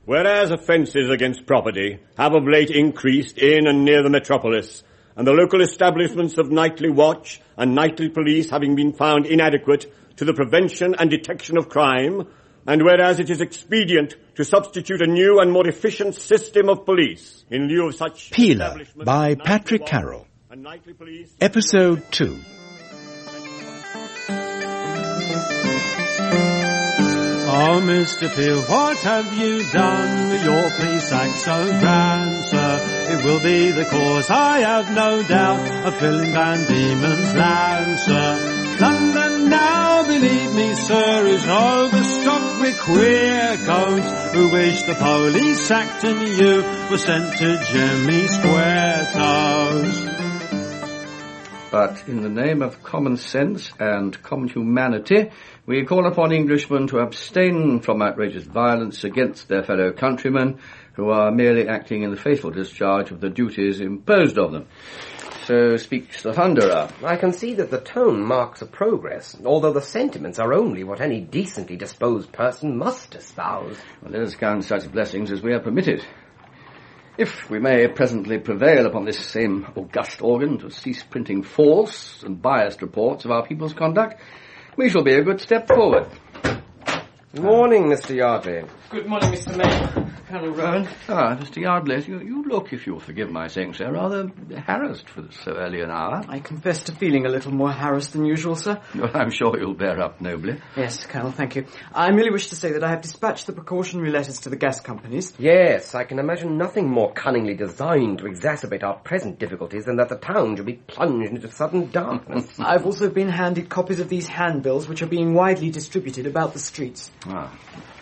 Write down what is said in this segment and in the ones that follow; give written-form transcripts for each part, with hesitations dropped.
Whereas offences against property have of late increased in and near the metropolis, and the local establishments of nightly watch and nightly police having been found inadequate to the prevention and detection of crime, and whereas it is expedient to substitute a new and more efficient system of police in lieu of such... Peeler by Patrick Carroll. Episode 2. Oh, Mr. Peel, what have you done with your police act so grand, sir? It will be the cause, I have no doubt, of filling Van Diemen's land, sir. London now, believe me, sir, is overstocked with queer codes who wish the police act and you were sent to Jimmy Square Toes. But in the name of common sense and common humanity, we call upon Englishmen to abstain from outrageous violence against their fellow countrymen who are merely acting in the faithful discharge of the duties imposed of them. So speaks the Thunderer. I can see that the tone marks a progress, although the sentiments are only what any decently disposed person must espouse. Well, let us count such blessings as we are permitted. If we may presently prevail upon this same august organ to cease printing false and biased reports of our people's conduct, we shall be a good step forward. Good morning, Mr. Yardley. Good morning, Mr. Mayor. Colonel Rowan. Ah, Mr. Yardley, you look, if you'll forgive my saying so, rather harassed for so early an hour. I confess to feeling a little more harassed than usual, sir. Well, I'm sure you'll bear up nobly. Yes, Colonel, thank you. I merely wish to say that I have dispatched the precautionary letters to the gas companies. Yes, I can imagine nothing more cunningly designed to exacerbate our present difficulties than that the town should be plunged into sudden darkness. I've also been handed copies of these handbills, which are being widely distributed about the streets. Ah.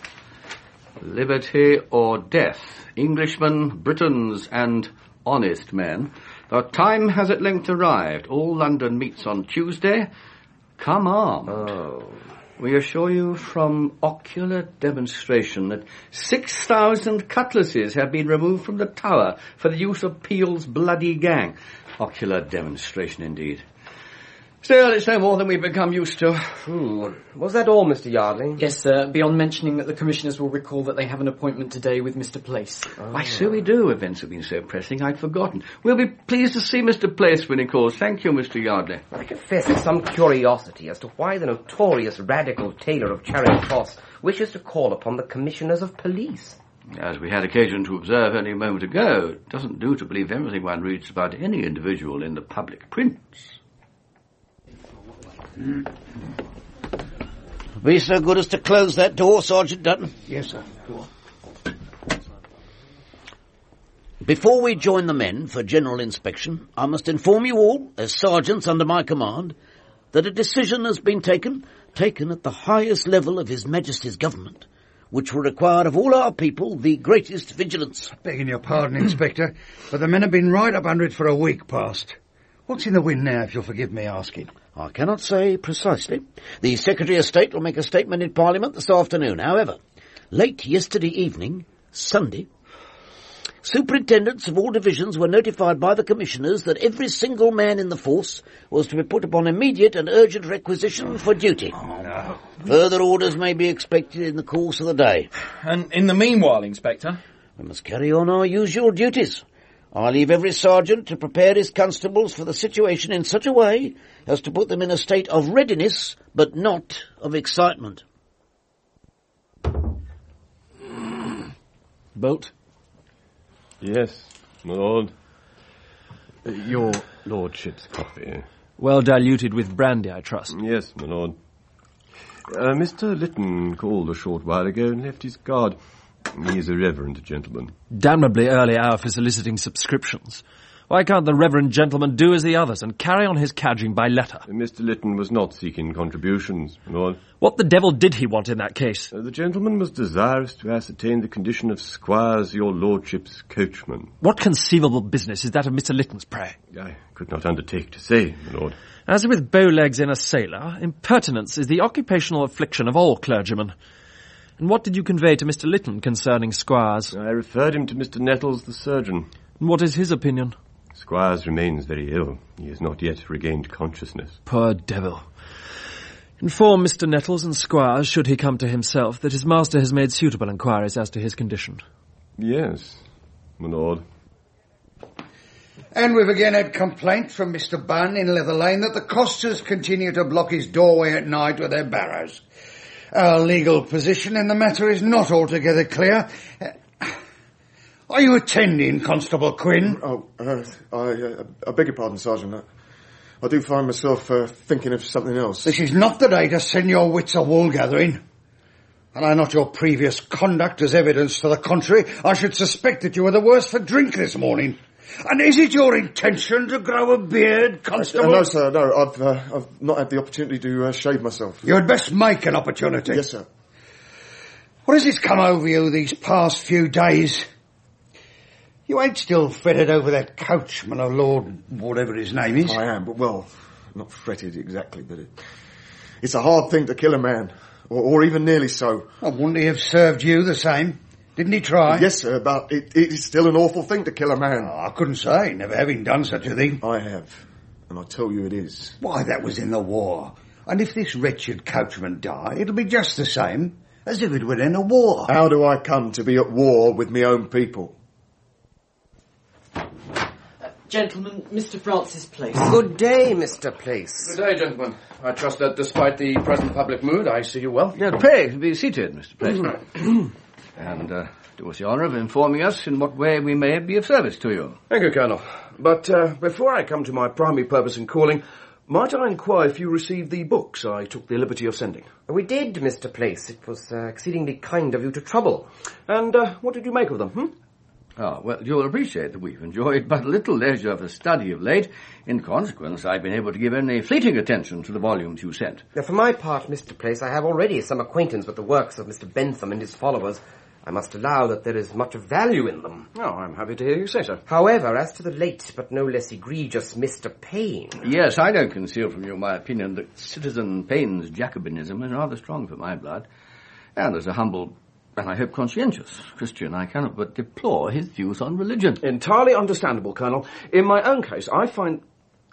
Liberty or death, Englishmen, Britons, and honest men. The time has at length arrived. All London meets on Tuesday. Come armed. Oh. We assure you from ocular demonstration that 6,000 cutlasses have been removed from the tower for the use of Peel's bloody gang. Ocular demonstration indeed. Still, it's no more than we've become used to. Was that all, Mr. Yardley? Yes, sir, beyond mentioning that the commissioners will recall that they have an appointment today with Mr. Place. Why, so we do. Events have been so pressing, I'd forgotten. We'll be pleased to see Mr. Place when he calls. Thank you, Mr. Yardley. I confess there's some curiosity as to why the notorious radical tailor of Charing Cross wishes to call upon the commissioners of police. As we had occasion to observe only a moment ago, it doesn't do to believe everything one reads about any individual in the public prints. Be so good as to close that door, Sergeant Dutton. Yes, sir. Before we join the men for general inspection, I must inform you all, as sergeants under my command, that a decision has been taken at the highest level of His Majesty's government, which will require of all our people the greatest vigilance. Begging your pardon, Inspector, but the men have been right up under it for a week past. What's in the wind now, if you'll forgive me asking? I cannot say precisely. The Secretary of State will make a statement in Parliament this afternoon. However, late yesterday evening, Sunday, superintendents of all divisions were notified by the commissioners that every single man in the force was to be put upon immediate and urgent requisition for duty. No. Further orders may be expected in the course of the day. And in the meanwhile, Inspector? We must carry on our usual duties. I leave every sergeant to prepare his constables for the situation in such a way as to put them in a state of readiness, but not of excitement. Bolt? Yes, my lord. Your lordship's coffee. Well diluted with brandy, I trust. Yes, my lord. Mr. Lytton called a short while ago and left his card. He's a reverend gentleman. Damnably early hour for soliciting subscriptions. Why can't the reverend gentleman do as the others and carry on his cadging by letter? Mr. Lytton was not seeking contributions, my lord. What the devil did he want in that case? The gentleman was desirous to ascertain the condition of Squires, your lordship's coachman. What conceivable business is that of Mr. Lytton's, pray? I could not undertake to say, my lord. As with bowlegs in a sailor, impertinence is the occupational affliction of all clergymen. And what did you convey to Mr. Lytton concerning Squires? I referred him to Mr. Nettles, the surgeon. And what is his opinion? Squires remains very ill. He has not yet regained consciousness. Poor devil. Inform Mr. Nettles and Squires, should he come to himself, that his master has made suitable inquiries as to his condition. Yes, my lord. And we've again had complaints from Mr. Bunn in Leather Lane that the costers continue to block his doorway at night with their barrows. Our legal position in the matter is not altogether clear. Are you attending, Constable Quinn? I beg your pardon, Sergeant. I do find myself thinking of something else. This is not the day to send your wits a wool gathering. And I not your previous conduct as evidence to the contrary, I should suspect that you were the worse for drink this morning. And is it your intention to grow a beard, Constable? No, sir, no. I've not had the opportunity to shave myself. You had best make an opportunity. Yes, sir. What has this come over you these past few days? You ain't still fretted over that coachman of Lord whatever his name is? I am, but, well, not fretted exactly, but it's a hard thing to kill a man, or even nearly so. Wouldn't he have served you the same? Didn't he try? Yes, sir, but it is still an awful thing to kill a man. I couldn't say, never having done such a thing. I have, and I tell you it is. Why, that was in the war. And if this wretched coachman die, it'll be just the same as if it were in a war. How do I come to be at war with my own people? Gentlemen, Mr. Francis Place. Good day, Mr. Place. Good day, gentlemen. I trust that despite the present public mood, I see you well. Yeah, pray, be seated, Mr. Place. And do us the honour of informing us in what way we may be of service to you. Thank you, Colonel. But before I come to my primary purpose in calling, might I inquire if you received the books I took the liberty of sending? We did, Mr. Place. It was exceedingly kind of you to trouble. And what did you make of them, Well, you'll appreciate that we've enjoyed but little leisure for study of late. In consequence, I've been able to give only fleeting attention to the volumes you sent. Now, for my part, Mr. Place, I have already some acquaintance with the works of Mr. Bentham and his followers. I must allow that there is much of value in them. Oh, I'm happy to hear you say so. However, as to the late but no less egregious Mr. Payne... Yes, I don't conceal from you my opinion that Citizen Payne's Jacobinism is rather strong for my blood. And as a humble... and I hope conscientious Christian, I cannot but deplore his views on religion. Entirely understandable, Colonel. In my own case, I find...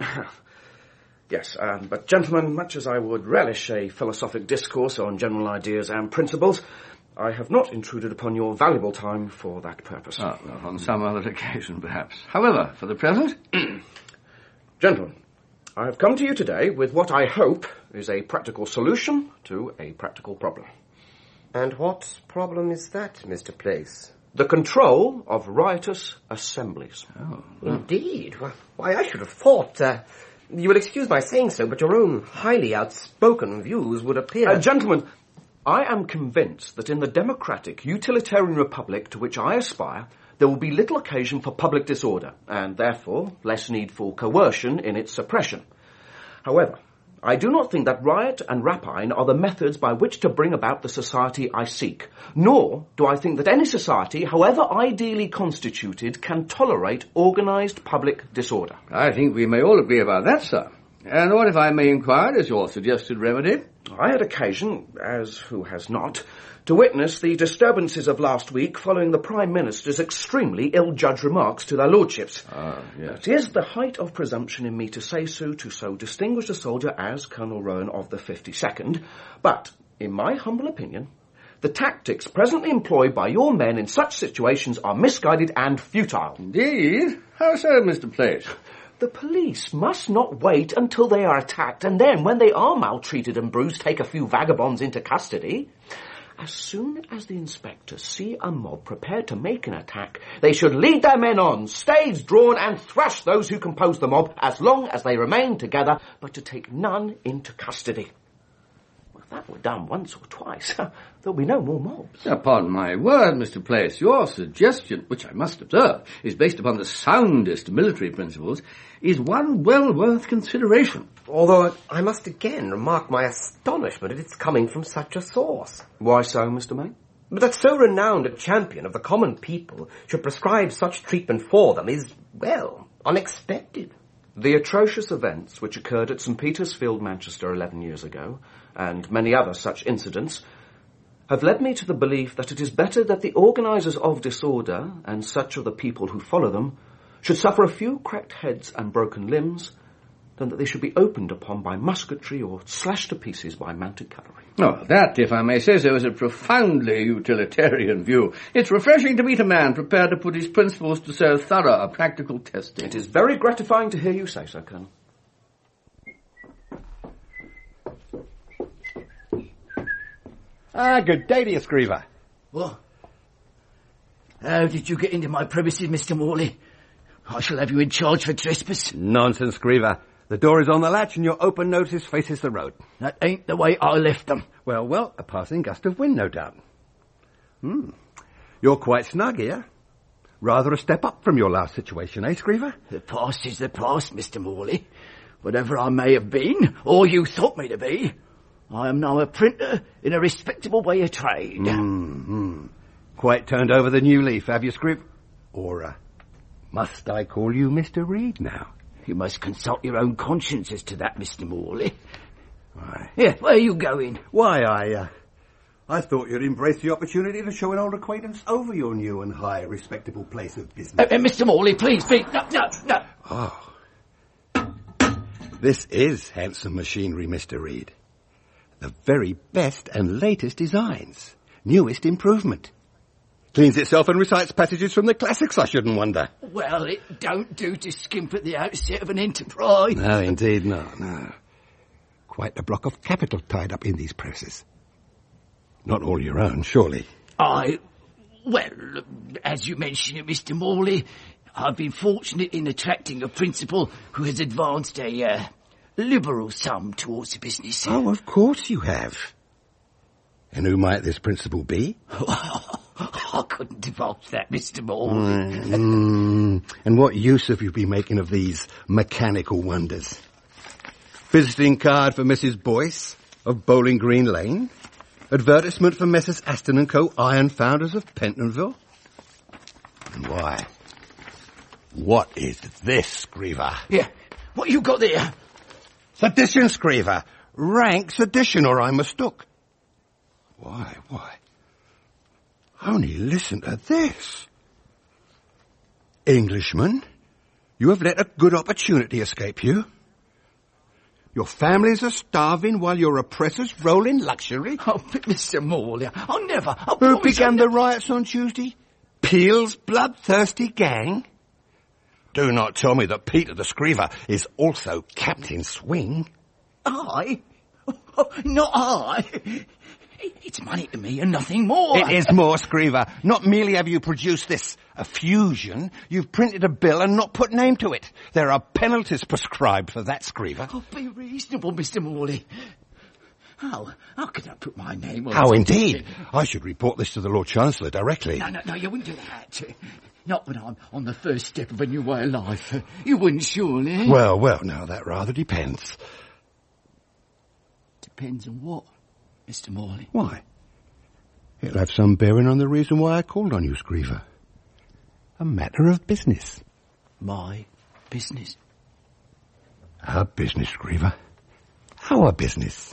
Yes, but gentlemen, much as I would relish a philosophic discourse on general ideas and principles, I have not intruded upon your valuable time for that purpose. Well, on some other occasion, perhaps. However, for the present... Gentlemen, I have come to you today with what I hope is a practical solution to a practical problem. And what problem is that, Mr. Place? The control of riotous assemblies. Oh. Indeed? Why, I should have thought... you will excuse my saying so, but your own highly outspoken views would appear... Gentlemen, I am convinced that in the democratic, utilitarian republic to which I aspire, there will be little occasion for public disorder, and therefore less need for coercion in its suppression. However, I do not think that riot and rapine are the methods by which to bring about the society I seek, nor do I think that any society, however ideally constituted, can tolerate organised public disorder. I think we may all agree about that, sir. And what, if I may inquire, is your suggested remedy? I had occasion, as who has not, to witness the disturbances of last week following the Prime Minister's extremely ill-judged remarks to their lordships. Yes. It is the height of presumption in me to say so to so distinguished a soldier as Colonel Rowan of the 52nd, but, in my humble opinion, the tactics presently employed by your men in such situations are misguided and futile. Indeed? How so, Mr. Place? The police must not wait until they are attacked and then, when they are maltreated and bruised, take a few vagabonds into custody. As soon as the inspectors see a mob prepared to make an attack, they should lead their men on, staves drawn, and thrash those who compose the mob as long as they remain together, but to take none into custody. If that were done once or twice, there'll be no more mobs. Upon my word, Mr. Place, your suggestion, which I must observe, is based upon the soundest military principles, is one well worth consideration. Although I must again remark my astonishment at its coming from such a source. Why so, Mr. May? But that so renowned a champion of the common people should prescribe such treatment for them is, well, unexpected. The atrocious events which occurred at St. Peter's Field, Manchester, 11 years ago, and many other such incidents, have led me to the belief that it is better that the organisers of disorder, and such of the people who follow them, should suffer a few cracked heads and broken limbs, than that they should be opened upon by musketry or slashed to pieces by mounted cavalry. Oh, that, if I may say so, is a profoundly utilitarian view. It's refreshing to meet a man prepared to put his principles to so thorough a practical testing. It is very gratifying to hear you say so, Colonel. Good day to you, Screever. What? How did you get into my premises, Mr. Morley? I shall have you in charge for trespass. Nonsense, Screever. The door is on the latch and your open notice faces the road. That ain't the way I left them. Well, a passing gust of wind, no doubt. You're quite snug here. Rather a step up from your last situation, eh, Screever? The past is the past, Mr. Morley. Whatever I may have been, or you thought me to be, I am now a printer in a respectable way of trade. Quite turned over the new leaf, have you, Screever? Or, must I call you Mr. Reed now? You must consult your own conscience as to that, Mr. Morley. Why? Yeah, where are you going? Why, I thought you'd embrace the opportunity to show an old acquaintance over your new and high respectable place of business. Mr. Morley, please, no. Oh. This is handsome machinery, Mr. Reed. The very best and latest designs. Newest improvement. Cleans itself and recites passages from the classics, I shouldn't wonder. Well, it don't do to skimp at the outset of an enterprise. No, indeed not, no. Quite a block of capital tied up in these presses. Not all your own, surely. Well, as you mentioned it, Mr. Morley, I've been fortunate in attracting a principal who has advanced a liberal sum towards the business. Oh, of course you have. And who might this principal be? I couldn't divulge that, Mr. Morley. And what use have you been making of these mechanical wonders? Visiting card for Mrs. Boyce of Bowling Green Lane? Advertisement for Messrs. Aston & Co., iron founders of Pentonville? And why? What is this, Screever? Yeah, what you got there? Sedition, Screever. Rank sedition, or I mistook. Why? Only listen to this. Englishman, you have let a good opportunity escape you. Your families are starving while your oppressors roll in luxury. Oh, but Mr. Morley, I'll never... Who began the riots on Tuesday? Peel's bloodthirsty gang? Do not tell me that Peter the Screever is also Captain Swing. I? Oh, not I. It's money to me and nothing more. It is more, Screever. Not merely have you produced this effusion, you've printed a bill and not put name to it. There are penalties prescribed for that, Screever. Oh, be reasonable, Mr. Morley. How could I put my name on it? How indeed? I should report this to the Lord Chancellor directly. No, you wouldn't do that. Not when I'm on the first step of a new way of life. You wouldn't, surely. Well, now that rather depends. Depends on what, Mr. Morley? Why? It'll have some bearing on the reason why I called on you, Screever. A matter of business. My business? Our business, Screever. Our business.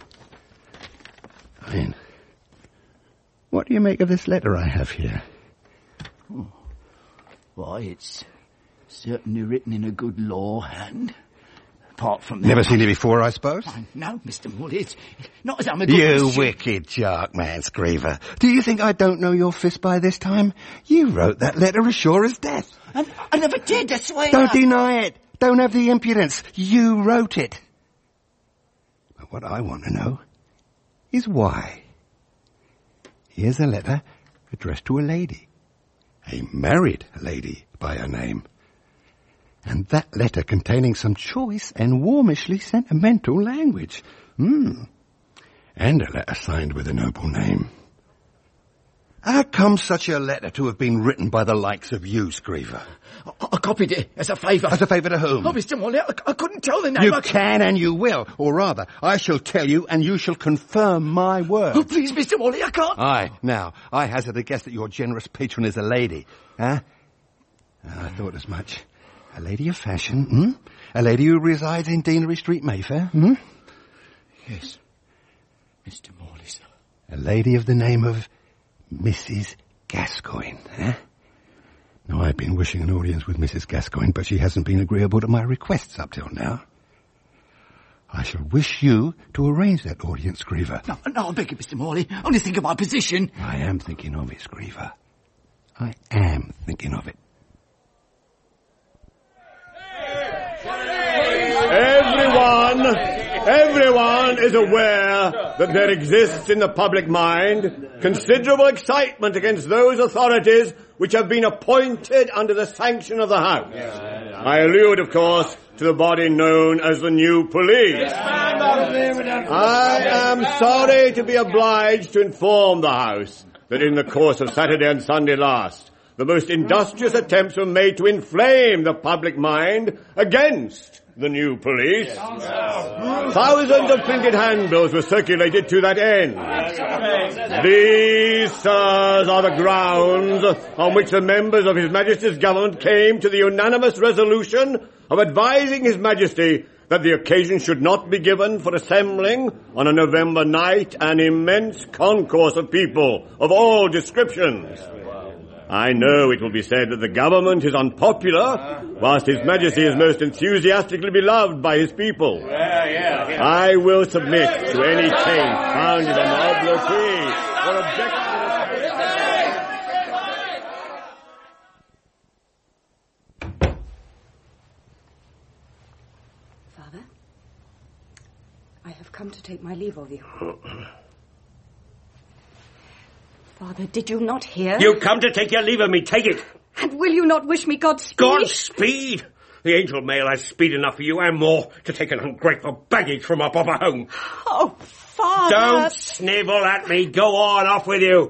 I mean, what do you make of this letter I have here? Oh. Why, it's certainly written in a good law hand. Apart from that... Never seen it before, I suppose? No, Mr. Morley, it's not as I'm a good... You wicked shark man, Screever. Do you think I don't know your fist by this time? You wrote that letter as sure as death. And I never did, I swear. Don't deny it. Don't have the impudence. You wrote it. But what I want to know is why. Here's a letter addressed to a lady. A married lady by her name. And that letter containing some choice and warmishly sentimental language. And a letter signed with a noble name. How comes such a letter to have been written by the likes of you, Screever? I copied it as a favour. As a favour to whom? Oh, Mr. Morley, I couldn't tell the name. You can and you will. Or rather, I shall tell you and you shall confirm my word. Oh, please, Mr. Morley, I can't... Aye, now, I hazard a guess that your generous patron is a lady. Huh? I thought as much. A lady of fashion, A lady who resides in Deanery Street, Mayfair, Yes, Mr. Morley, sir. A lady of the name of Mrs. Gascoigne, Now, I've been wishing an audience with Mrs. Gascoigne, but she hasn't been agreeable to my requests up till now. I shall wish you to arrange that audience, Screever. No, I beg you, Mr. Morley. Only think of my position. I am thinking of it, Screever. I am thinking of it. Everyone is aware that there exists in the public mind considerable excitement against those authorities which have been appointed under the sanction of the House. I allude, of course, to the body known as the new police. I am sorry to be obliged to inform the House that in the course of Saturday and Sunday last, the most industrious attempts were made to inflame the public mind against the new police. Thousands of printed handbills were circulated to that end. These, sirs, are the grounds on which the members of His Majesty's government came to the unanimous resolution of advising His Majesty that the occasion should not be given for assembling on a November night an immense concourse of people of all descriptions. I know it will be said that the government is unpopular, whilst His Majesty is most enthusiastically beloved by his people. I will submit to any change founded on obloquy or objection. Father, I have come to take my leave of you. Father, did you not hear? You come to take your leave of me. Take it. And will you not wish me Godspeed? Godspeed? The Angel Mail has speed enough for you and more to take an ungrateful baggage from a bobber home. Oh, Father! Don't snivel at me. Go on, off with you.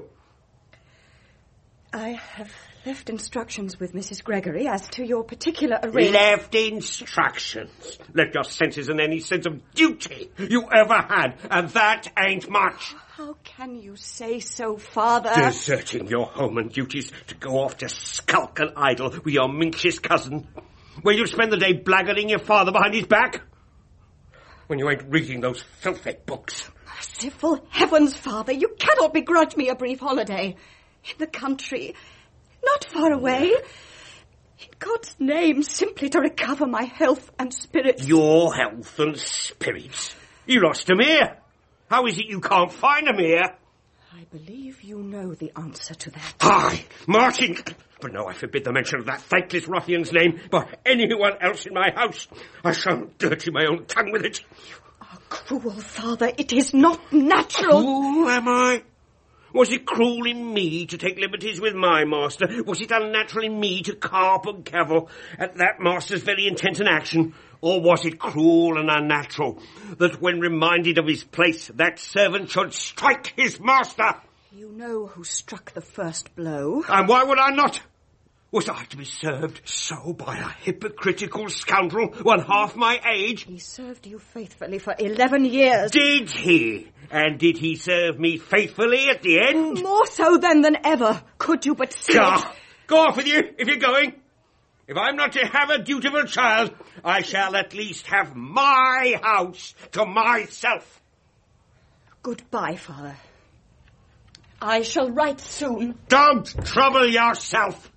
I have left instructions with Mrs. Gregory as to your particular arrangement. Left instructions? Left your senses and any sense of duty you ever had, and that ain't much. How can you say so, Father? Deserting your home and duties to go off to skulk and idle with your minxish cousin, where you spend the day blackguarding your father behind his back, when you ain't reading those filthy books. Merciful heavens, Father, you cannot begrudge me a brief holiday. In the country, not far away. In God's name, simply to recover my health and spirits. Your health and spirits? You lost 'em here. How is it you can't find 'em here? I believe you know the answer to that. Aye, Martin. But no, I forbid the mention of that thankless ruffian's name by anyone else in my house. I shan't dirty my own tongue with it. You are cruel, Father. It is not natural. Cruel, am I? Was it cruel in me to take liberties with my master? Was it unnatural in me to carp and cavil at that master's very intent and action? Or was it cruel and unnatural that when reminded of his place, that servant should strike his master? You know who struck the first blow. And why would I not? Was I to be served so by a hypocritical scoundrel, one half my age? He served you faithfully for 11 years. Did he? And did he serve me faithfully at the end? More so then than ever. Could you but see it? Go off with you, if you're going. If I'm not to have a dutiful child, I shall at least have my house to myself. Goodbye, Father. I shall write soon. Don't trouble yourself.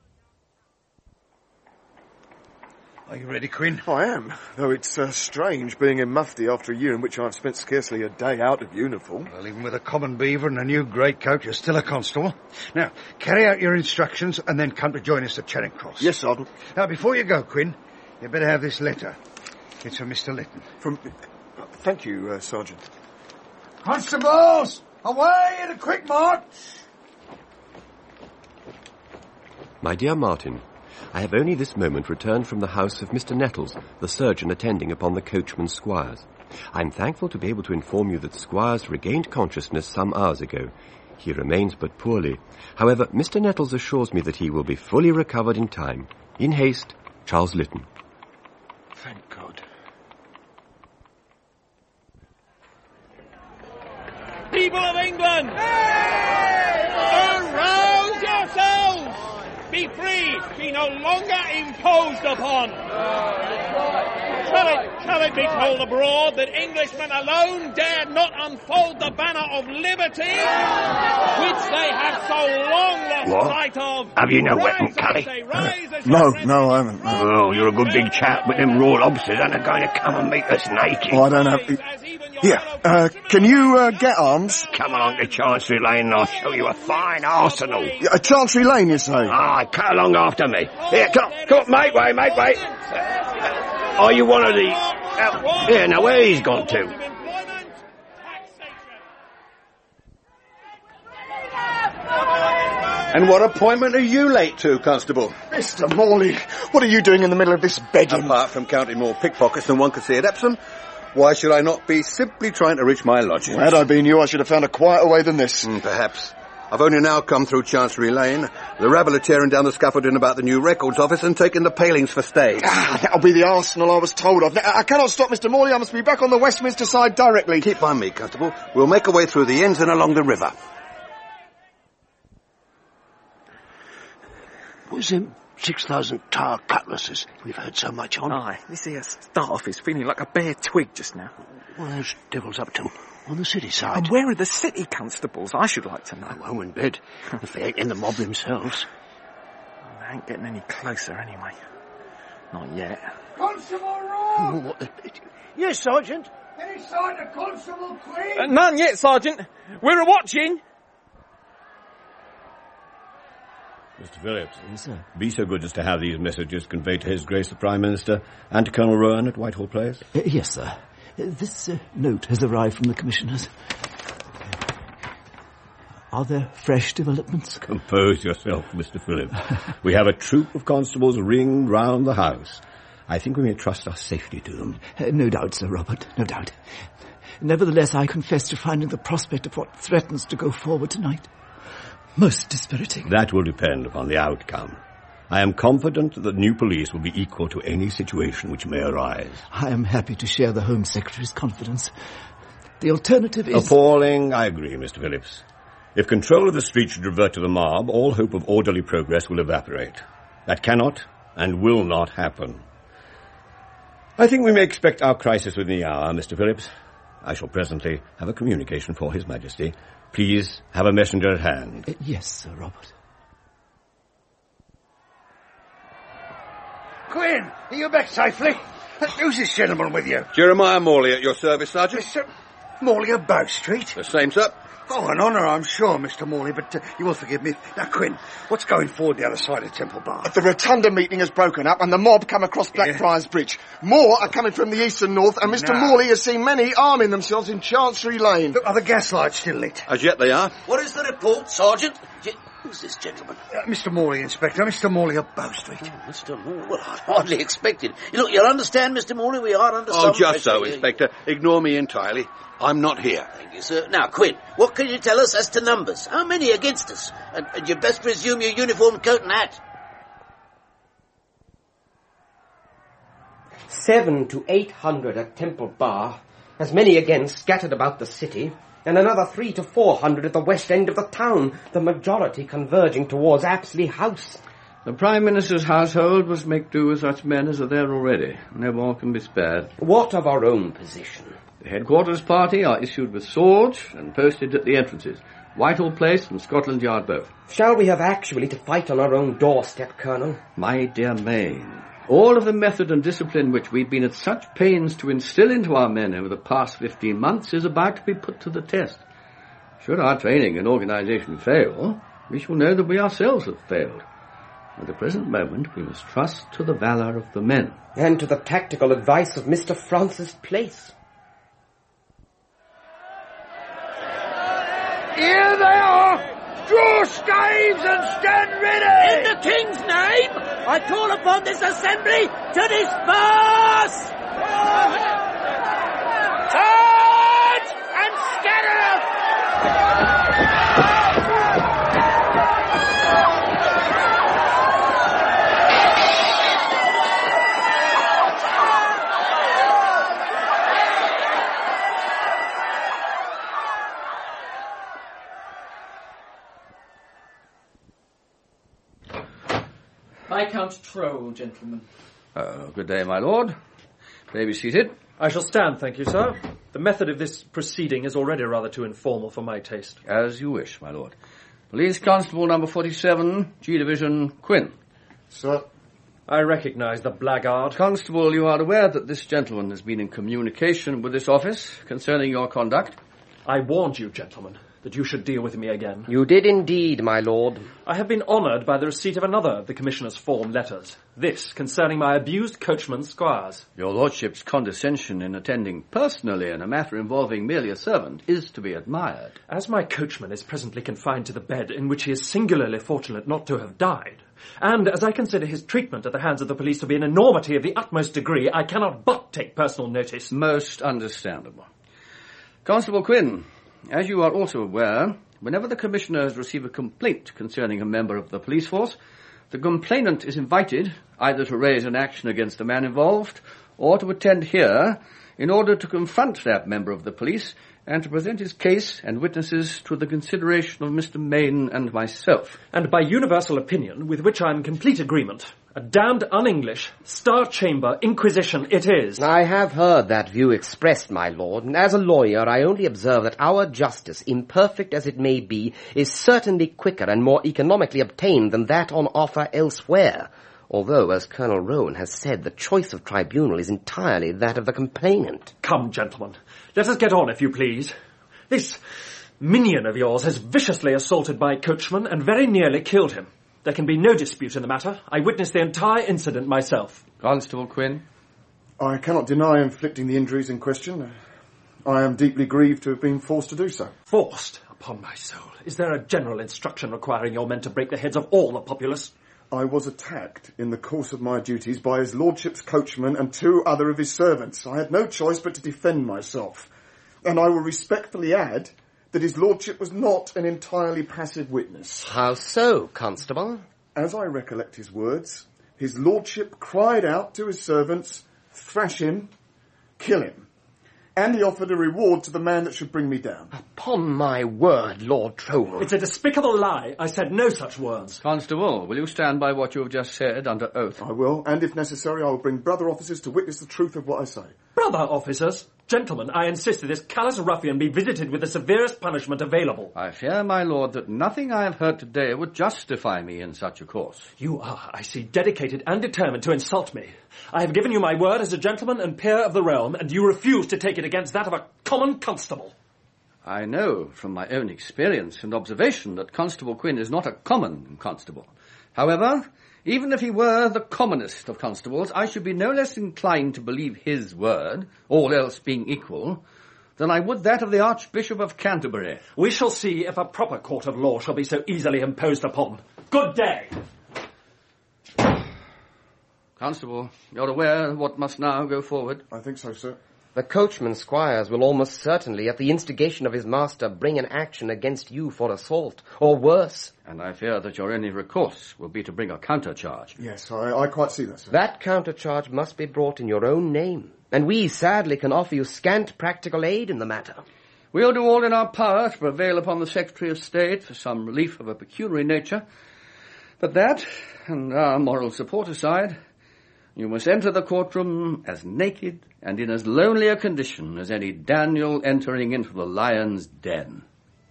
Are you ready, Quinn? I am, though it's strange being in mufti after a year in which I've spent scarcely a day out of uniform. Well, even with a common beaver and a new greatcoat, you're still a constable. Now, carry out your instructions and then come to join us at Charing Cross. Yes, Sergeant. Now, before you go, Quinn, you better have this letter. It's from Mr. Lytton. Thank you, Sergeant. Constables! Away at a quick march! My dear Martin, I have only this moment returned from the house of Mr. Nettles, the surgeon attending upon the coachman Squires. I am thankful to be able to inform you that Squires regained consciousness some hours ago. He remains but poorly. However, Mr. Nettles assures me that he will be fully recovered in time. In haste, Charles Lytton. Thank God. People of England! Arouse yourselves! Be free! Be no longer imposed upon! Shall it be told abroad that Englishmen alone dared not unfold the banner of liberty, which they have so long lost sight of? Have you no weapon, Cully? No, I haven't. No. Oh, you're a good big chap, but them raw lobsters aren't going to come and meet us naked. Oh, I don't have... Here, can you get arms? Come along to Chancery Lane and I'll show you a fine arsenal. Chancery Lane, you say? Ah, cut along after me. Here, come on, make way. Are you one of the... here, now, where he's gone to? And what appointment are you late to, Constable? Mr. Morley, what are you doing in the middle of this begging? Apart from counting more pickpockets than one could see at Epsom, why should I not be simply trying to reach my lodgings? Had I been you, I should have found a quieter way than this. Perhaps. I've only now come through Chancery Lane. The rabble are tearing down the scaffolding about the new Records Office and taking the palings for stay. That'll be the arsenal I was told of. I cannot stop Mr. Morley. I must be back on the Westminster side directly. Keep by me, Constable. We'll make our way through the inns and along the river. Was them 6,000 tar cutlasses we've heard so much on? Aye, this here staff is feeling like a bare twig just now. What are those devils up to on the city side? And where are the city constables, I should like to know? Home in bed, if they ain't in the mob themselves. They ain't getting any closer anyway. Not yet. Constable Rowe! Yes, Sergeant? Any sign of Constable Queen? None yet, Sergeant. We're a-watching. Mr. Phillips. Yes, sir. Be so good as to have these messages conveyed to His Grace the Prime Minister and to Colonel Rowan at Whitehall Place. Yes, sir. This note has arrived from the Commissioners. Are there fresh developments? Compose yourself, Mr. Phillips. We have a troop of constables ringed round the house. I think we may trust our safety to them. No doubt, Sir Robert, no doubt. Nevertheless, I confess to finding the prospect of what threatens to go forward tonight most dispiriting. That will depend upon the outcome. I am confident that the new police will be equal to any situation which may arise. I am happy to share the Home Secretary's confidence. The alternative is... appalling, I agree, Mr. Phillips. If control of the street should revert to the mob, all hope of orderly progress will evaporate. That cannot and will not happen. I think we may expect our crisis within the hour, Mr. Phillips. I shall presently have a communication for His Majesty. Please have a messenger at hand. Yes, Sir Robert. Quinn, are you back safely? Who's this gentleman with you? Jeremiah Morley at your service, Sergeant. Mr. Morley of Bow Street? The same, sir. Oh, an honour, I'm sure, Mr. Morley, but you will forgive me. Now, Quinn, what's going forward the other side of Temple Bar? The Rotunda meeting has broken up and the mob come across Blackfriars Bridge. More are coming from the east and north, and Mr. Morley has seen many arming themselves in Chancery Lane. Look, are the gas lights still lit? As yet they are. What is the report, Sergeant? Who's this gentleman? Mr. Morley, Inspector. Mr. Morley of Bow Street. Oh, Mr. Morley? Well, I hardly expected. Look, you'll understand, Mr. Morley, we are under some... Oh, just so, Inspector. Ignore me entirely. I'm not here. Thank you, sir. Now, Quinn, what can you tell us as to numbers? How many against us? And you'd best resume your uniform coat and hat. 700 to 800 at Temple Bar, as many again scattered about the city, and another 300 to 400 at the west end of the town, the majority converging towards Apsley House. The Prime Minister's household must make do with such men as are there already. No more can be spared. What of our own position? The headquarters party are issued with swords and posted at the entrances, Whitehall Place and Scotland Yard both. Shall we have actually to fight on our own doorstep, Colonel? My dear Mayne, all of the method and discipline which we've been at such pains to instill into our men over the past 15 months is about to be put to the test. Should our training and organisation fail, we shall know that we ourselves have failed. At the present moment, we must trust to the valour of the men. And to the tactical advice of Mr. Francis Place. Here they are! Draw staves and stand ready! In the King's name, I call upon this assembly to disperse! Charge and scatter! Viscount Troll, gentlemen. Oh, good day, my lord. Pray be seated. I shall stand, thank you, sir. The method of this proceeding is already rather too informal for my taste. As you wish, my lord. Police Constable number 47, G Division, Quinn. Sir. I recognise the blackguard. Constable, you are aware that this gentleman has been in communication with this office concerning your conduct? I warned you, gentlemen, that you should deal with me again. You did indeed, my lord. I have been honoured by the receipt of another of the Commissioner's form letters. This concerning my abused coachman, Squires. Your lordship's condescension in attending personally in a matter involving merely a servant is to be admired. As my coachman is presently confined to the bed in which he is singularly fortunate not to have died, and as I consider his treatment at the hands of the police to be an enormity of the utmost degree, I cannot but take personal notice. Most understandable. Constable Quinn, as you are also aware, whenever the Commissioners receive a complaint concerning a member of the police force, the complainant is invited either to raise an action against the man involved or to attend here in order to confront that member of the police and to present his case and witnesses to the consideration of Mr. Mayne and myself. And by universal opinion, with which I am in complete agreement, a damned un-English, Star Chamber Inquisition it is. I have heard that view expressed, my lord, and as a lawyer I only observe that our justice, imperfect as it may be, is certainly quicker and more economically obtained than that on offer elsewhere. Although, as Colonel Rowan has said, the choice of tribunal is entirely that of the complainant. Come, gentlemen, let us get on, if you please. This minion of yours has viciously assaulted my coachman and very nearly killed him. There can be no dispute in the matter. I witnessed the entire incident myself. Constable Quinn. I cannot deny inflicting the injuries in question. I am deeply grieved to have been forced to do so. Forced? Upon my soul. Is there a general instruction requiring your men to break the heads of all the populace? I was attacked in the course of my duties by his lordship's coachman and 2 other of his servants. I had no choice but to defend myself. And I will respectfully add that his lordship was not an entirely passive witness. How so, Constable? As I recollect his words, his lordship cried out to his servants, "Thrash him, kill him." And he offered a reward to the man that should bring me down. Upon my word, Lord Trowell. It's a despicable lie. I said no such words. Constable, will you stand by what you have just said under oath? I will, and if necessary, I will bring brother officers to witness the truth of what I say. Brother officers? Gentlemen, I insist that this callous ruffian be visited with the severest punishment available. I fear, my lord, that nothing I have heard today would justify me in such a course. You are, I see, dedicated and determined to insult me. I have given you my word as a gentleman and peer of the realm, and you refuse to take it against that of a common constable. I know from my own experience and observation that Constable Quinn is not a common constable. However, even if he were the commonest of constables, I should be no less inclined to believe his word, all else being equal, than I would that of the Archbishop of Canterbury. We shall see if a proper court of law shall be so easily imposed upon. Good day. Constable, you're aware of what must now go forward? I think so, sir. The coachman Squires will almost certainly, at the instigation of his master, bring an action against you for assault, or worse. And I fear that your only recourse will be to bring a countercharge. Yes, I quite see that, sir. That countercharge must be brought in your own name, and we, sadly, can offer you scant practical aid in the matter. We'll do all in our power to prevail upon the Secretary of State for some relief of a pecuniary nature. But that, and our moral support aside, you must enter the courtroom as naked and in as lonely a condition as any Daniel entering into the lion's den.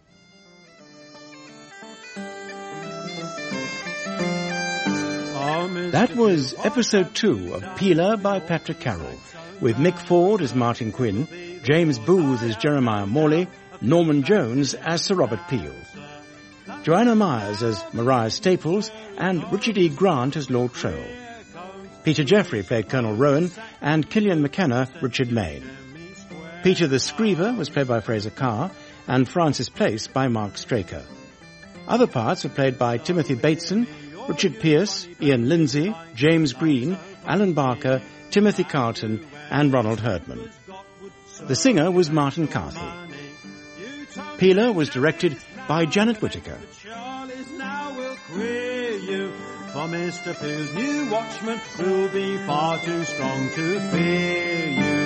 That was episode 2 of Peeler by Patrick Carroll, with Mick Ford as Martin Quinn, James Booth as Jeremiah Morley, Norman Jones as Sir Robert Peel, Joanna Myers as Maria Staples, and Richard E. Grant as Lord Trowell. Peter Jeffrey played Colonel Rowan, and Killian McKenna Richard Mayne. Peter the Screever was played by Fraser Carr, and Francis Place by Mark Straker. Other parts were played by Timothy Bateson, Richard Pearce, Ian Lindsay, James Green, Alan Barker, Timothy Carlton, and Ronald Herdman. The singer was Martin Carthy. Peeler was directed by Janet Whittaker. For Mr. Peel's new watchman will be far too strong to fear you.